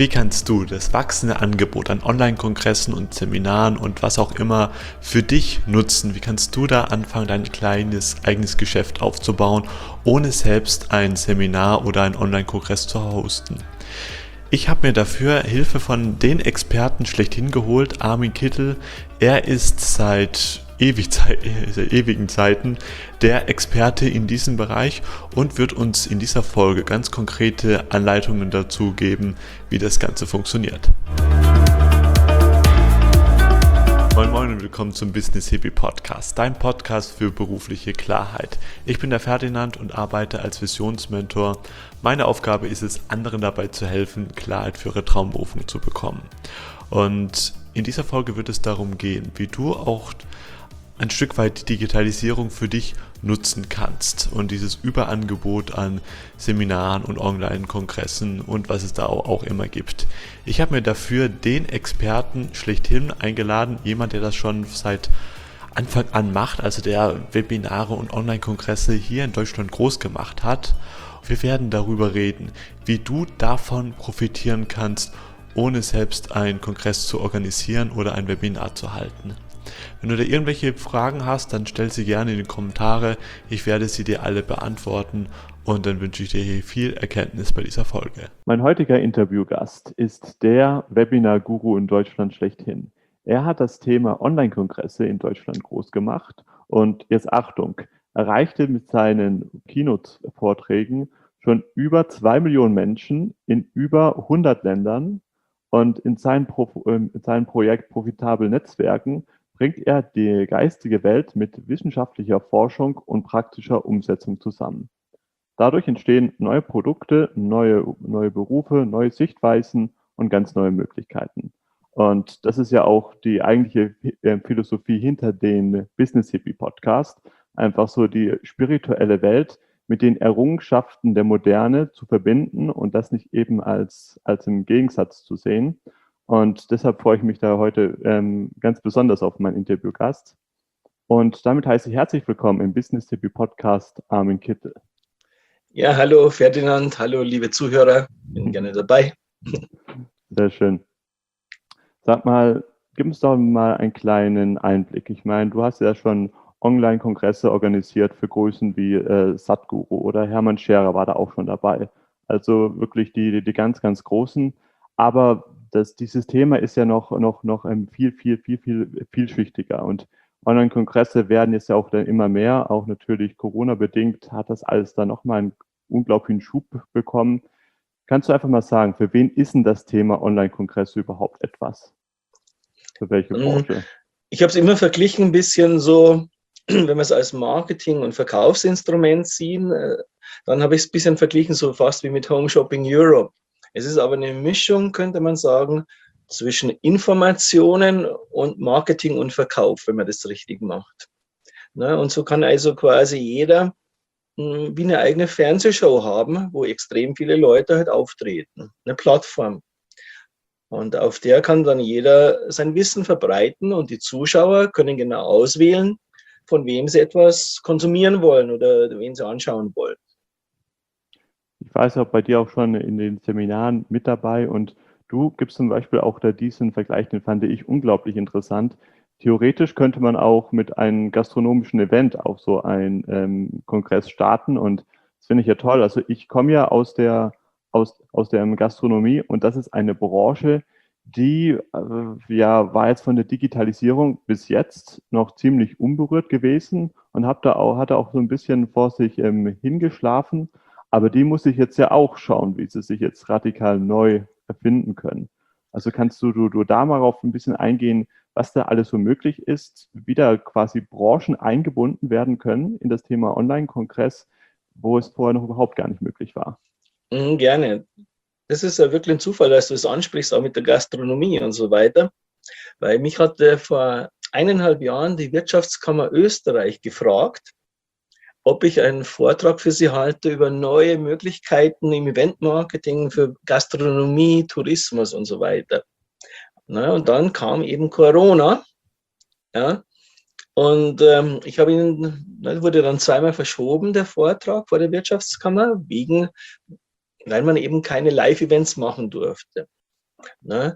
Wie kannst du das wachsende Angebot an Online-Kongressen und Seminaren und was auch immer für dich nutzen? Wie kannst du da anfangen, dein kleines eigenes Geschäft aufzubauen, ohne selbst ein Seminar oder einen Online-Kongress zu hosten? Ich habe mir dafür Hilfe von den Experten schlechthin geholt, Armin Kittel. Er ist seit ewigen Zeiten der Experte in diesem Bereich und wird uns in dieser Folge ganz konkrete Anleitungen dazu geben, wie das Ganze funktioniert. Moin Moin und willkommen zum Business Hippie Podcast, dein Podcast für berufliche Klarheit. Ich bin der Ferdinand und arbeite als Visionsmentor. Meine Aufgabe ist es, anderen dabei zu helfen, Klarheit für ihre Traumberufung zu bekommen. Und in dieser Folge wird es darum gehen, wie du auch ein Stück weit die Digitalisierung für dich nutzen kannst und dieses Überangebot an Seminaren und Online-Kongressen und was es da auch immer gibt. Ich habe mir dafür den Experten schlechthin eingeladen, jemand, der das schon seit Anfang an macht, also der Webinare und Online-Kongresse hier in Deutschland groß gemacht hat. Wir werden darüber reden, wie du davon profitieren kannst, ohne selbst einen Kongress zu organisieren oder ein Webinar zu halten. Wenn du da irgendwelche Fragen hast, dann stell sie gerne in die Kommentare. Ich werde sie dir alle beantworten und dann wünsche ich dir hier viel Erkenntnis bei dieser Folge. Mein heutiger Interviewgast ist der Webinar-Guru in Deutschland schlechthin. Er hat das Thema Online-Kongresse in Deutschland groß gemacht und jetzt Achtung, erreichte mit seinen Keynote-Vorträgen schon über 2 Millionen Menschen in über 100 Ländern und in seinem Projekt Profitabel Netzwerken bringt er die geistige Welt mit wissenschaftlicher Forschung und praktischer Umsetzung zusammen. Dadurch entstehen neue Produkte, neue Berufe, neue Sichtweisen und ganz neue Möglichkeiten. Und das ist ja auch die eigentliche Philosophie hinter dem Business Hippie Podcast, einfach so die spirituelle Welt mit den Errungenschaften der Moderne zu verbinden und das nicht eben als im Gegensatz zu sehen. Und deshalb freue ich mich da heute ganz besonders auf meinen Interviewgast. Und damit heiße ich herzlich willkommen im Business Hippie Podcast Armin Kittel. Ja, hallo Ferdinand, hallo liebe Zuhörer, bin gerne dabei. Sehr schön. Sag mal, gib uns doch mal einen kleinen Einblick. Ich meine, du hast ja schon Online-Kongresse organisiert für Größen wie Sadhguru oder Hermann Scherer war da auch schon dabei. Also wirklich die ganz, ganz großen. Aber dieses Thema ist ja noch viel vielschichtiger und Online-Kongresse werden jetzt ja auch dann immer mehr, auch natürlich Corona-bedingt hat das alles dann nochmal einen unglaublichen Schub bekommen. Kannst du einfach mal sagen, für wen ist denn das Thema Online-Kongresse überhaupt etwas? Für welche Branche? Ich habe es immer verglichen ein bisschen so, wenn wir es als Marketing- und Verkaufsinstrument sehen, dann habe ich es ein bisschen verglichen, so fast wie mit Home Shopping Europe. Es ist aber eine Mischung, könnte man sagen, zwischen Informationen und Marketing und Verkauf, wenn man das richtig macht. Und so kann also quasi jeder wie eine eigene Fernsehshow haben, wo extrem viele Leute halt auftreten, eine Plattform. Und auf der kann dann jeder sein Wissen verbreiten und die Zuschauer können genau auswählen, von wem sie etwas konsumieren wollen oder wen sie anschauen wollen. Ich weiß auch bei dir auch schon in den Seminaren mit dabei und du gibst zum Beispiel auch da diesen Vergleich, den fand ich unglaublich interessant. Theoretisch könnte man auch mit einem gastronomischen Event auf so einen Kongress starten und das finde ich ja toll. Also ich komme ja aus der Gastronomie und das ist eine Branche, die war jetzt von der Digitalisierung bis jetzt noch ziemlich unberührt gewesen und hatte auch so ein bisschen vor sich hingeschlafen. Aber die muss ich jetzt ja auch schauen, wie sie sich jetzt radikal neu erfinden können. Also kannst du da mal auf ein bisschen eingehen, was da alles so möglich ist, wie da quasi Branchen eingebunden werden können in das Thema Online-Kongress, wo es vorher noch überhaupt gar nicht möglich war. Gerne. Das ist ja wirklich ein Zufall, dass du es ansprichst, auch mit der Gastronomie und so weiter. Weil mich hatte vor 1,5 Jahren die Wirtschaftskammer Österreich gefragt, ob ich einen Vortrag für sie halte über neue Möglichkeiten im Eventmarketing für Gastronomie, Tourismus und so weiter. Und dann kam eben Corona. Ja, und ich habe wurde dann zweimal verschoben, der Vortrag vor der Wirtschaftskammer, weil man eben keine Live-Events machen durfte. Ne?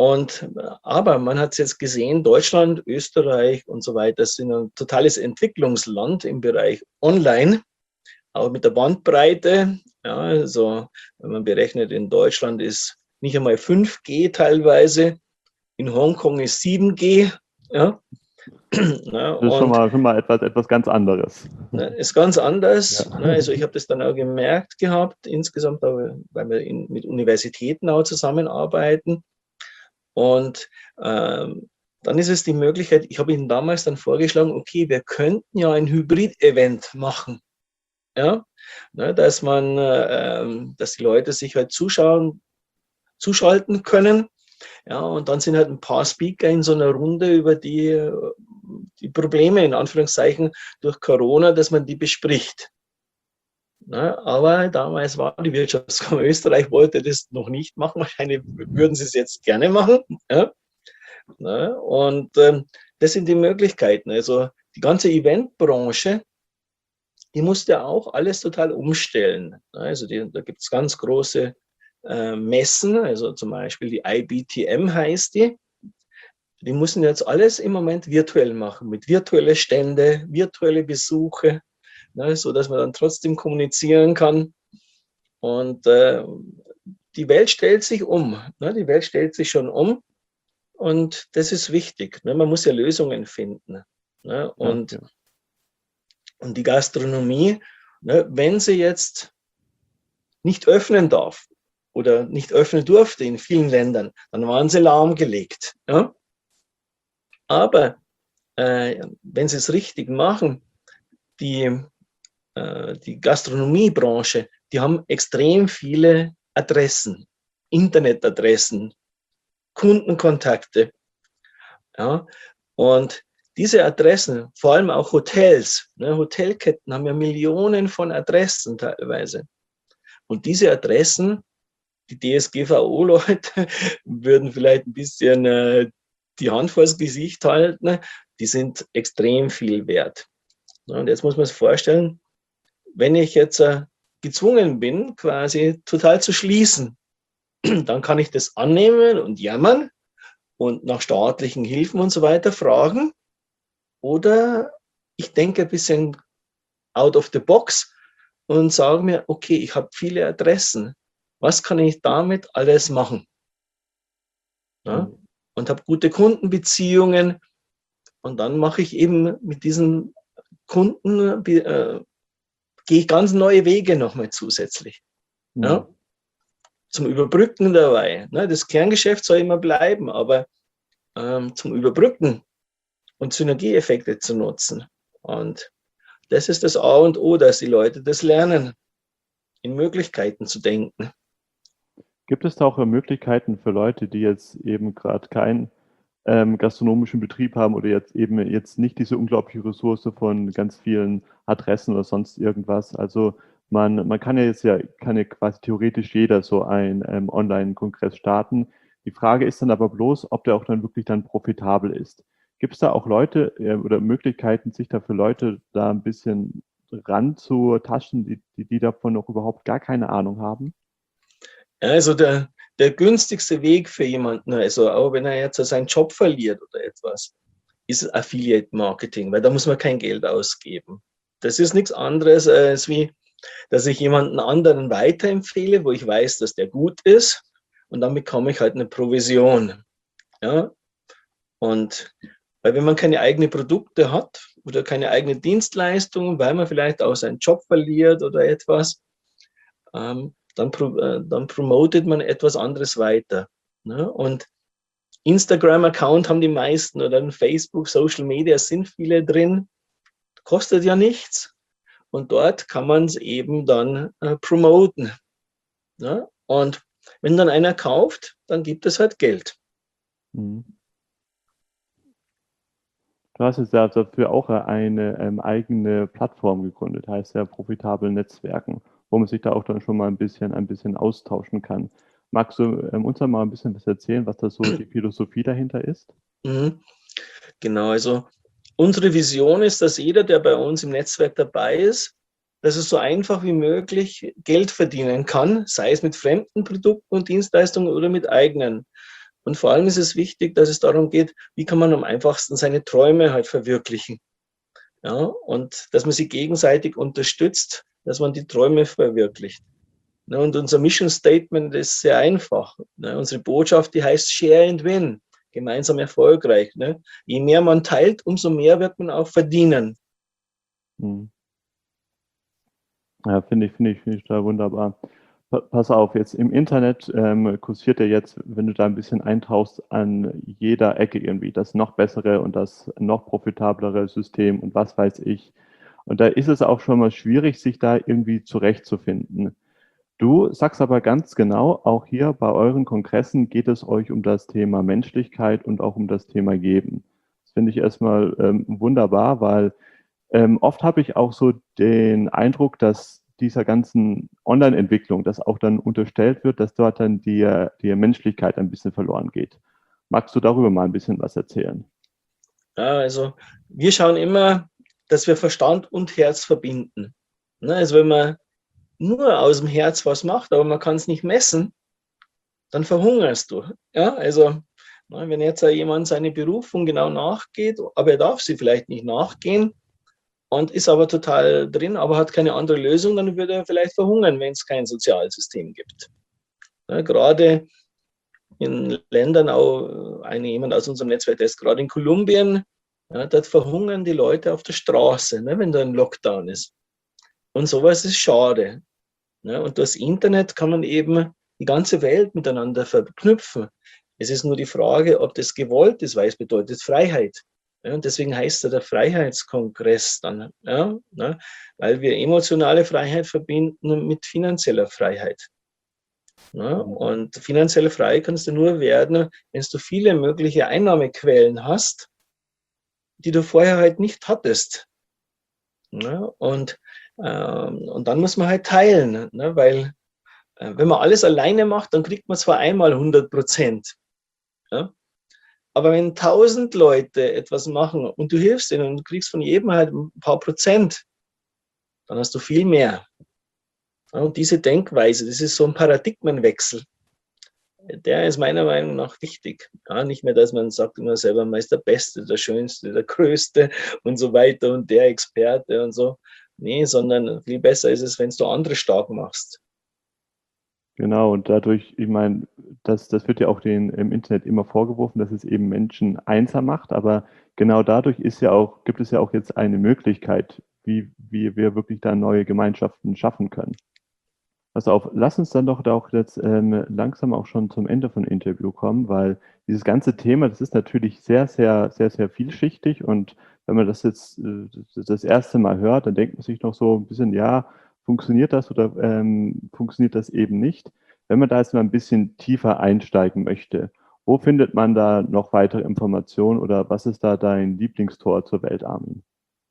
Aber man hat es jetzt gesehen, Deutschland, Österreich und so weiter sind ein totales Entwicklungsland im Bereich Online, auch mit der Bandbreite. Ja, also wenn man berechnet, in Deutschland ist nicht einmal 5G teilweise, in Hongkong ist 7G. Ja, ja, Das ist schon mal etwas ganz anderes. ist ganz anders. Ja. Also ich habe das dann auch gemerkt gehabt, insgesamt, weil wir mit Universitäten auch zusammenarbeiten. Und dann ist es die Möglichkeit, ich habe Ihnen damals dann vorgeschlagen, okay, wir könnten ja ein Hybrid-Event machen. Ja? Dass die Leute sich halt zuschalten können. Ja, und dann sind halt ein paar Speaker in so einer Runde über die Probleme, in Anführungszeichen, durch Corona, dass man die bespricht. Aber damals war die Wirtschaftskammer Österreich, wollte das noch nicht machen. Wahrscheinlich würden sie es jetzt gerne machen. Ja? Und das sind die Möglichkeiten. Also die ganze Eventbranche, die musste auch alles total umstellen. Also da gibt es ganz große Messen, also zum Beispiel die IBTM heißt die. Die müssen jetzt alles im Moment virtuell machen, mit virtuellen Stände, virtuelle Besuche, so dass man dann trotzdem kommunizieren kann. Und die Welt stellt sich um. Die Welt stellt sich schon um. Und das ist wichtig. Man muss ja Lösungen finden. Und die Gastronomie, wenn sie jetzt nicht öffnen darf oder nicht öffnen durfte in vielen Ländern, dann waren sie lahmgelegt. Ja? Aber wenn sie es richtig machen, die Gastronomiebranche, die haben extrem viele Adressen, Internetadressen, Kundenkontakte. Ja? Und diese Adressen, vor allem auch Hotels, Hotelketten haben ja Millionen von Adressen teilweise. Und diese Adressen, die DSGVO-Leute würden vielleicht ein bisschen die Hand vors Gesicht halten, die sind extrem viel wert. Und jetzt muss man sich vorstellen, wenn ich jetzt gezwungen bin, quasi total zu schließen, dann kann ich das annehmen und jammern und nach staatlichen Hilfen und so weiter fragen. Oder ich denke ein bisschen out of the box und sage mir, okay, ich habe viele Adressen. Was kann ich damit alles machen? Ja? Und habe gute Kundenbeziehungen. Und dann mache ich eben mit diesen Kunden, gehe ich ganz neue Wege nochmal zusätzlich. Ja? Zum Überbrücken dabei. Das Kerngeschäft soll immer bleiben, aber zum Überbrücken und Synergieeffekte zu nutzen. Und das ist das A und O, dass die Leute das lernen, in Möglichkeiten zu denken. Gibt es da auch Möglichkeiten für Leute, die jetzt eben gerade keinen gastronomischen Betrieb haben oder jetzt nicht diese unglaubliche Ressource von ganz vielen Adressen oder sonst irgendwas? Also man kann ja quasi theoretisch jeder so einen Online-Kongress starten. Die Frage ist dann aber bloß, ob der auch dann wirklich dann profitabel ist. Gibt es da auch Leute oder Möglichkeiten, sich da für Leute da ein bisschen ranzutasten, die davon noch überhaupt gar keine Ahnung haben? Also der günstigste Weg für jemanden, also auch wenn er jetzt seinen Job verliert oder etwas, ist Affiliate Marketing, weil da muss man kein Geld ausgeben. Das ist nichts anderes als wie, dass ich jemanden anderen weiterempfehle, wo ich weiß, dass der gut ist, und dann bekomme ich halt eine Provision. Ja? Und weil wenn man keine eigenen Produkte hat oder keine eigenen Dienstleistungen, weil man vielleicht auch seinen Job verliert oder etwas, dann promotet man etwas anderes weiter. Und Instagram-Account haben die meisten oder ein Facebook, Social Media sind viele drin, kostet ja nichts. Und dort kann man es eben dann promoten. Und wenn dann einer kauft, dann gibt es halt Geld. Du hast jetzt ja dafür auch eine eigene Plattform gegründet, heißt ja Profitabel Netzwerken, wo man sich da auch dann schon mal ein bisschen austauschen kann. Magst du uns mal ein bisschen was erzählen, was da so die Philosophie dahinter ist? Genau, also unsere Vision ist, dass jeder, der bei uns im Netzwerk dabei ist, dass es so einfach wie möglich Geld verdienen kann, sei es mit fremden Produkten und Dienstleistungen oder mit eigenen. Und vor allem ist es wichtig, dass es darum geht, wie kann man am einfachsten seine Träume halt verwirklichen. Ja, und dass man sich gegenseitig unterstützt, dass man die Träume verwirklicht. Ne, und unser Mission Statement ist sehr einfach. Ne, unsere Botschaft, die heißt Share and Win, gemeinsam erfolgreich. Ne. Je mehr man teilt, umso mehr wird man auch verdienen. Hm. Ja, finde ich da wunderbar. Pass auf, jetzt im Internet kursiert ja jetzt, wenn du da ein bisschen eintauchst, an jeder Ecke irgendwie das noch bessere und das noch profitablere System und was weiß ich. Und da ist es auch schon mal schwierig, sich da irgendwie zurechtzufinden. Du sagst aber ganz genau, auch hier bei euren Kongressen geht es euch um das Thema Menschlichkeit und auch um das Thema Geben. Das finde ich erstmal wunderbar, weil oft habe ich auch so den Eindruck, dass dieser ganzen Online-Entwicklung, dass auch dann unterstellt wird, dass dort dann die Menschlichkeit ein bisschen verloren geht. Magst du darüber mal ein bisschen was erzählen? Ja, also wir schauen immer, dass wir Verstand und Herz verbinden. Ne, also wenn man nur aus dem Herz was macht, aber man kann es nicht messen, dann verhungerst du. Ja, also wenn jetzt jemand seine Berufung genau nachgeht, aber er darf sie vielleicht nicht nachgehen und ist aber total drin, aber hat keine andere Lösung, dann würde er vielleicht verhungern, wenn es kein Sozialsystem gibt. Ja, gerade in Ländern, auch jemand aus unserem Netzwerk, der ist gerade in Kolumbien, ja, dort verhungern die Leute auf der Straße, ne, wenn da ein Lockdown ist. Und sowas ist schade. Ne? Und das Internet kann man eben die ganze Welt miteinander verknüpfen. Es ist nur die Frage, ob das gewollt ist, weil es bedeutet Freiheit. Ja, und deswegen heißt er der Freiheitskongress dann, ja, ne? Weil wir emotionale Freiheit verbinden mit finanzieller Freiheit. Ja, und finanziell frei kannst du nur werden, wenn du viele mögliche Einnahmequellen hast, die du vorher halt nicht hattest. Ja, und dann muss man halt teilen, ne? Weil wenn man alles alleine macht, dann kriegt man zwar einmal 100%. Ja? Aber wenn 1000 Leute etwas machen und du hilfst ihnen und kriegst von jedem halt ein paar Prozent, dann hast du viel mehr. Ja, und diese Denkweise, das ist so ein Paradigmenwechsel. Der ist meiner Meinung nach wichtig. Ja, nicht mehr, dass man sagt immer selber, man ist der Beste, der Schönste, der Größte und so weiter und der Experte und so. Nee, sondern viel besser ist es, wenn du andere stark machst. Genau, und dadurch, ich meine, das wird ja auch im Internet immer vorgeworfen, dass es eben Menschen einsam macht, aber genau dadurch gibt es ja auch jetzt eine Möglichkeit, wie wir wirklich da neue Gemeinschaften schaffen können. Pass auf, lass uns dann doch da auch jetzt langsam auch schon zum Ende von Interview kommen, weil dieses ganze Thema, das ist natürlich sehr, sehr, sehr, sehr vielschichtig und wenn man das jetzt das erste Mal hört, dann denkt man sich noch so ein bisschen, ja, funktioniert das oder funktioniert das eben nicht? Wenn man da jetzt mal ein bisschen tiefer einsteigen möchte, wo findet man da noch weitere Informationen oder was ist da dein Lieblingstor zur Welt, Armin?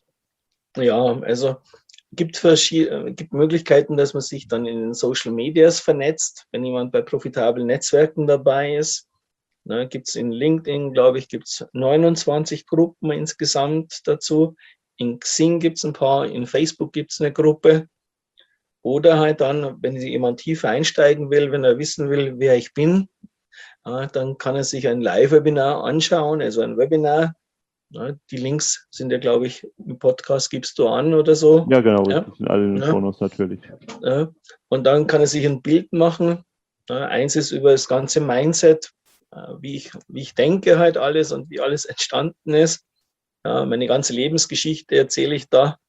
Ja, also gibt Möglichkeiten, dass man sich dann in den Social Medias vernetzt, wenn jemand bei profitablen Netzwerken dabei ist. Ne, gibt es in LinkedIn, glaube ich, gibt es 29 Gruppen insgesamt dazu. In Xing gibt es ein paar, in Facebook gibt es eine Gruppe. Oder halt dann, wenn jemand tiefer einsteigen will, wenn er wissen will, wer ich bin, dann kann er sich ein Live-Webinar anschauen, also ein Webinar. Die Links sind ja, glaube ich, im Podcast gibst du an oder so. Ja, genau, Ja? die sind alle in den Shownotes natürlich. Und dann kann er sich ein Bild machen. Eins ist über das ganze Mindset, wie ich denke halt alles und wie alles entstanden ist. Meine ganze Lebensgeschichte erzähle ich da,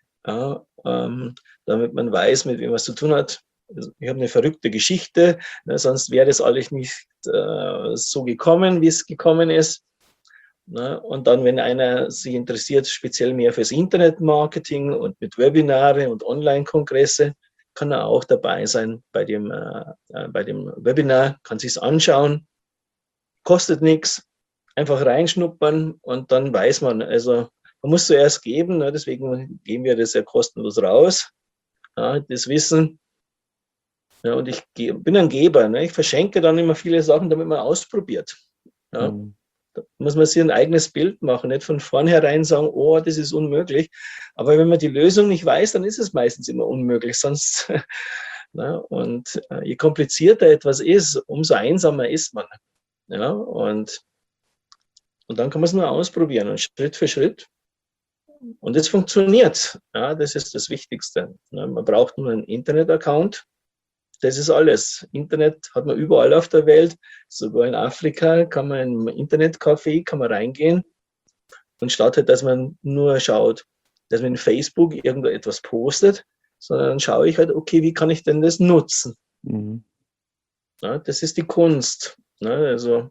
damit man weiß, mit wem man es zu tun hat. Ich habe eine verrückte Geschichte, sonst wäre das alles nicht so gekommen, wie es gekommen ist. Und dann, wenn einer sich interessiert, speziell mehr fürs Internetmarketing und mit Webinare und Online-Kongresse, kann er auch dabei sein bei dem Webinar, kann sich es anschauen, kostet nichts, einfach reinschnuppern und dann weiß man, also man muss zuerst geben, deswegen geben wir das ja kostenlos raus, das Wissen. Ja, und ich bin ein Geber, ich verschenke dann immer viele Sachen, damit man ausprobiert. Ja. muss man sich ein eigenes Bild machen, nicht von vornherein sagen, oh, das ist unmöglich. Aber wenn man die Lösung nicht weiß, dann ist es meistens immer unmöglich. Sonst, ne? Und je komplizierter etwas ist, umso einsamer ist man. Ja? Und dann kann man es nur ausprobieren und Schritt für Schritt. Und es funktioniert. Ja, das ist das Wichtigste. Ja, man braucht nur einen Internet-Account. Das ist alles. Internet hat man überall auf der Welt. Sogar in Afrika kann man in ein Internetcafé reingehen. Und statt halt, dass man nur schaut, dass man in Facebook irgendwo etwas postet, sondern dann schaue ich halt, okay, wie kann ich denn das nutzen? Mhm. Ja, das ist die Kunst. Ja, also,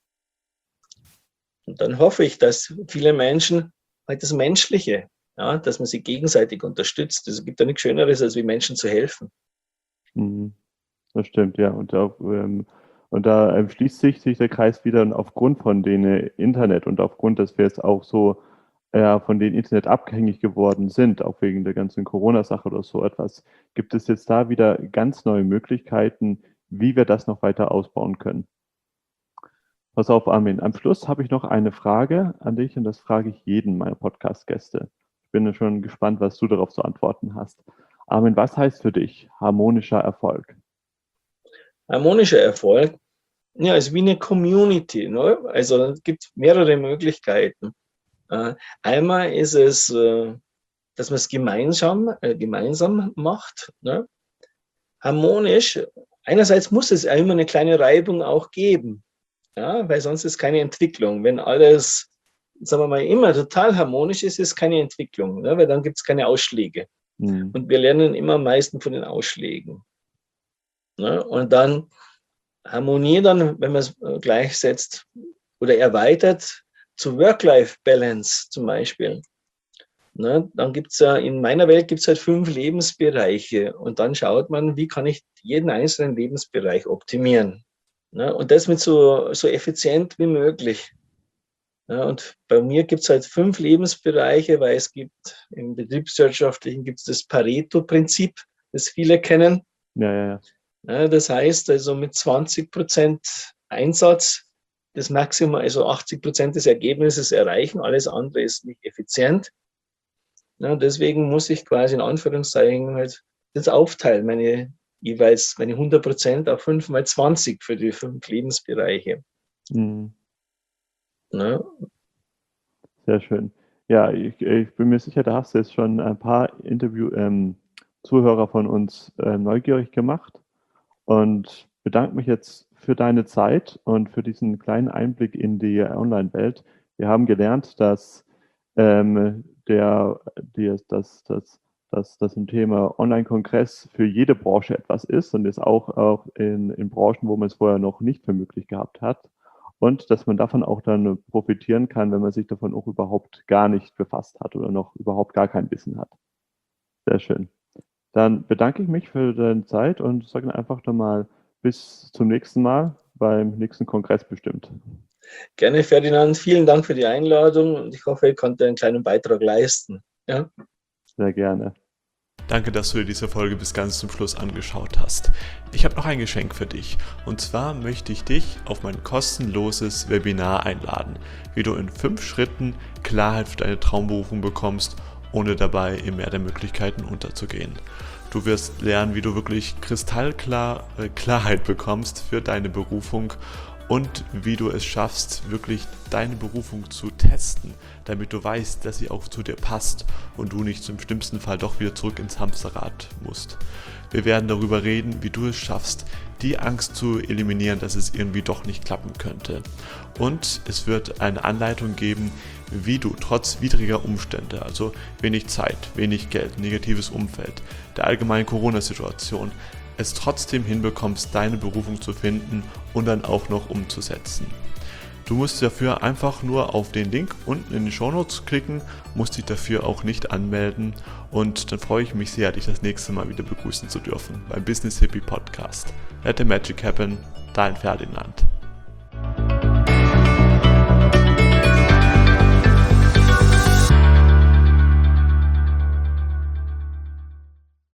und dann hoffe ich, dass viele Menschen halt das Menschliche, ja, dass man sich gegenseitig unterstützt. Es gibt ja nichts Schöneres, als wie Menschen zu helfen. Mhm. Das stimmt, ja. Und da schließt sich der Kreis wieder und aufgrund von dem Internet und aufgrund, dass wir jetzt auch so von dem Internet abhängig geworden sind, auch wegen der ganzen Corona-Sache oder so etwas, gibt es jetzt da wieder ganz neue Möglichkeiten, wie wir das noch weiter ausbauen können. Pass auf, Armin. Am Schluss habe ich noch eine Frage an dich und das frage ich jeden meiner Podcast-Gäste. Ich bin schon gespannt, was du darauf zu antworten hast. Armin, was heißt für dich harmonischer Erfolg? Harmonischer Erfolg, ja, ist wie eine Community. Ne? Also es gibt mehrere Möglichkeiten. Einmal ist es, dass man es gemeinsam macht. Ne? Harmonisch. Einerseits muss es immer eine kleine Reibung auch geben. Ja, weil sonst ist keine Entwicklung. Wenn alles, sagen wir mal, immer total harmonisch ist, ist keine Entwicklung, ne? Weil dann gibt es keine Ausschläge. Mhm. Und wir lernen immer am meisten von den Ausschlägen. Ne? Und dann Harmonie, dann, wenn man es gleichsetzt oder erweitert zu Work-Life-Balance zum Beispiel. Ne? Dann gibt es ja, in meiner Welt gibt es halt 5 Lebensbereiche und dann schaut man, wie kann ich jeden einzelnen Lebensbereich optimieren. Ne? Und das mit so effizient wie möglich. Ja, und bei mir gibt es halt 5 Lebensbereiche, weil es gibt im Betriebswirtschaftlichen gibt es das Pareto-Prinzip, das viele kennen. Ja. Ja, das heißt also mit 20% Einsatz das Maximum, also 80% des Ergebnisses erreichen, alles andere ist nicht effizient. Ja, deswegen muss ich quasi in Anführungszeichen halt das aufteilen, meine 100% auf 5 mal 20 für die 5 Lebensbereiche. Mhm. Ja. Sehr schön. Ja, ich bin mir sicher, da hast du jetzt schon ein paar Zuhörer von uns neugierig gemacht und bedanke mich jetzt für deine Zeit und für diesen kleinen Einblick in die Online-Welt. Wir haben gelernt, dass das im Thema Online-Kongress für jede Branche etwas ist und ist auch in Branchen, wo man es vorher noch nicht für möglich gehabt hat. Und dass man davon auch dann profitieren kann, wenn man sich davon auch überhaupt gar nicht befasst hat oder noch überhaupt gar kein Wissen hat. Sehr schön. Dann bedanke ich mich für deine Zeit und sage einfach nochmal bis zum nächsten Mal beim nächsten Kongress bestimmt. Gerne, Ferdinand. Vielen Dank für die Einladung und ich hoffe, ich konnte einen kleinen Beitrag leisten. Ja? Sehr gerne. Danke, dass du dir diese Folge bis ganz zum Schluss angeschaut hast. Ich habe noch ein Geschenk für dich. Und zwar möchte ich dich auf mein kostenloses Webinar einladen, wie du in 5 Schritten Klarheit für deine Traumberufung bekommst, ohne dabei im Meer der Möglichkeiten unterzugehen. Du wirst lernen, wie du wirklich kristallklar Klarheit bekommst für deine Berufung und wie du es schaffst, wirklich deine Berufung zu testen, damit du weißt, dass sie auch zu dir passt und du nicht im schlimmsten Fall doch wieder zurück ins Hamsterrad musst. Wir werden darüber reden, wie du es schaffst, die Angst zu eliminieren, dass es irgendwie doch nicht klappen könnte. Und es wird eine Anleitung geben, wie du trotz widriger Umstände, also wenig Zeit, wenig Geld, negatives Umfeld, der allgemeinen Corona-Situation, es trotzdem hinbekommst, deine Berufung zu finden und dann auch noch umzusetzen. Du musst dafür einfach nur auf den Link unten in den Shownotes klicken, musst dich dafür auch nicht anmelden und dann freue ich mich sehr, dich das nächste Mal wieder begrüßen zu dürfen beim Business Hippie Podcast. Let the Magic Happen, dein Ferdinand.